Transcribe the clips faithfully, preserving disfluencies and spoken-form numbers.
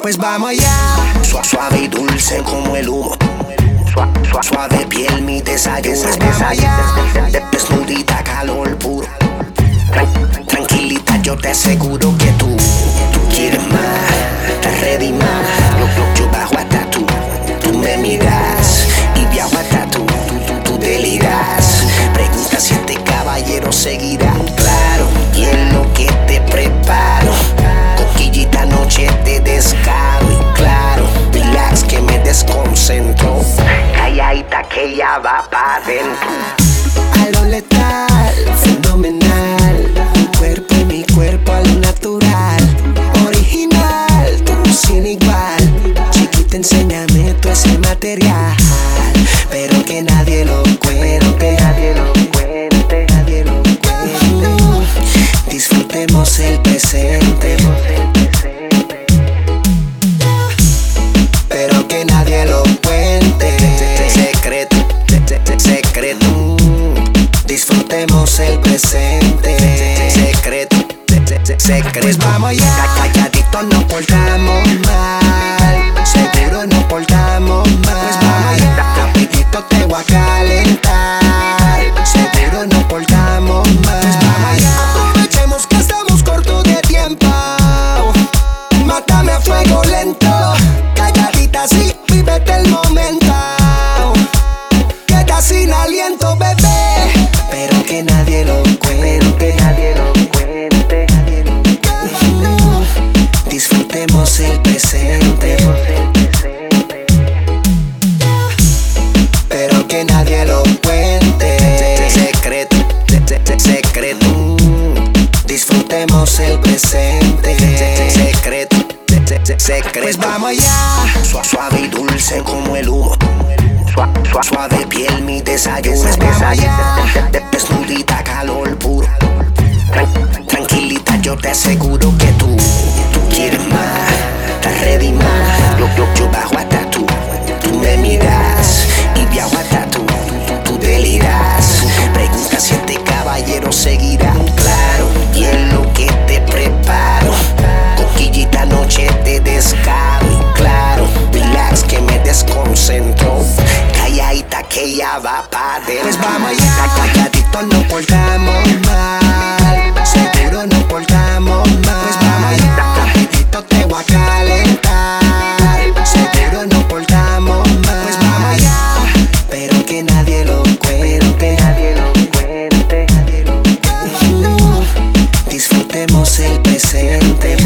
Pues vamos allá. Suave, suave y dulce como el humo. Suave, suave, suave piel, mi desayuno. Pues vamos allá. Desnudita, calor puro. Tran tranquilita, yo te aseguro que tú, tú quieres más, estás ready más. Yo, yo, yo bajo hasta tú, tú me miras y viajo hasta tú, tú, tú, tú deliras. Pregunta si este caballero seguirá. Claro, y es lo que te preparo. Coquillita, noche de descaro. Y claro, relax que me desconcentro. Calladita que ya va pa' dentro. A lo letal, fenomenal. Mi cuerpo y mi cuerpo a lo natural. Original, tú sin igual. Chiquita, enséñame todo ese material. Pero que nadie lo cuente, que nadie lo cuente, nadie lo cuente. Disfrutemos el presente, pero que nadie lo cuente. Secreto, secreto. Disfrutemos el presente. Secreto, secreto. Pues vamos allá. Calladito Nos portamos mal, seguro nos portamos mal. Pues vamos allá. Rapidito te voy a calentar, seguro nos portamos mal. Pues vamos allá. Aprovechemos que estamos cortos de tiempo. Mátame a fuego lento. Calladita así, vívete el momento. Queda sin aliento, bebé, pero que nadie lo cuente, que nadie lo cuente, nadie lo cuente. Disfrutemos el presente, pero que nadie lo cuente. Secreto, secreto. Disfrutemos el presente. Secreto, secreto. Pues vamos allá. Suave, suave y dulce como el humo. Suave, suave, suave piel, mi desayuno. Pues vamos allá. Desnudita, calor puro. Tran tranquilita, yo te aseguro que tú, tú quieres más, estás ready más. Yo, yo, yo bajo hasta tú, tú me miras y viajo hasta tú, tú, tú, tú deliras. Pregunta si este caballero seguirá. Claro, y es lo que te preparo. Coquillita, noche de descaro. Y claro, relax que me desconcentro. Calladita que ya va pa' dentro. Pues vamos allá. Calladito nos portamos mal, seguro nos portamos mal. Pues vamos allá. Rapidito te voy a calentar, seguro nos portamos mal. Pues vamos allá. Pero que nadie lo cuente, que nadie lo cuente, nadie lo cuente. Disfrutemos el presente,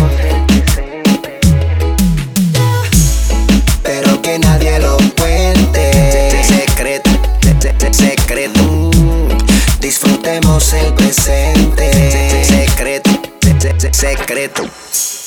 pero que nadie lo cuente. Secreto, secreto. Disfrutemos el presente. Secreto, secreto.